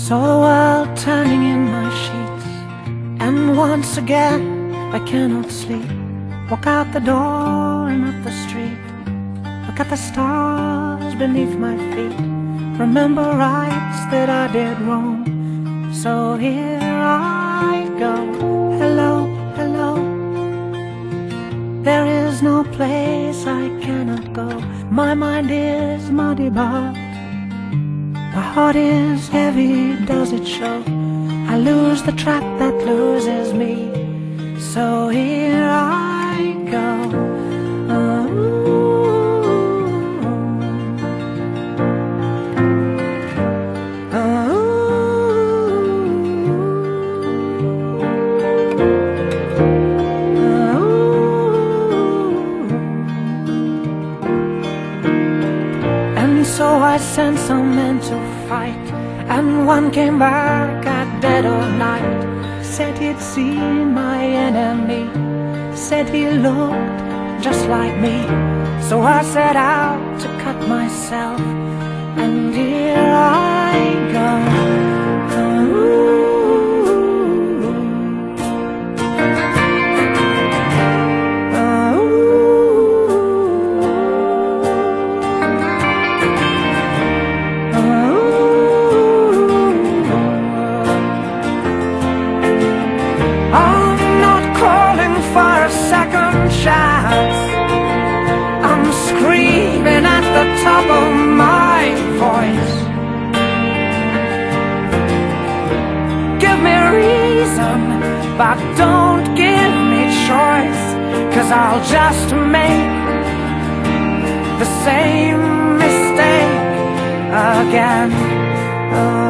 Saw the world turning in my sheets, and once again I cannot sleep. Walk out the door and up the street, look at the stars beneath my feet, remember rights that I did wrong. So here I go. Hello, hello. There is no place I cannot go. My mind is muddy, but my heart is heavy, does it show? I lose the track that loses me. So here I go. So I sent some men to fight, and one came back at dead of night. Said he'd seen my enemy, said he looked just like me. So I set out to cut myself, and here I go. I'm screaming at the top of my voice. Give me reason, but don't give me choice, 'cause I'll just make the same mistake again.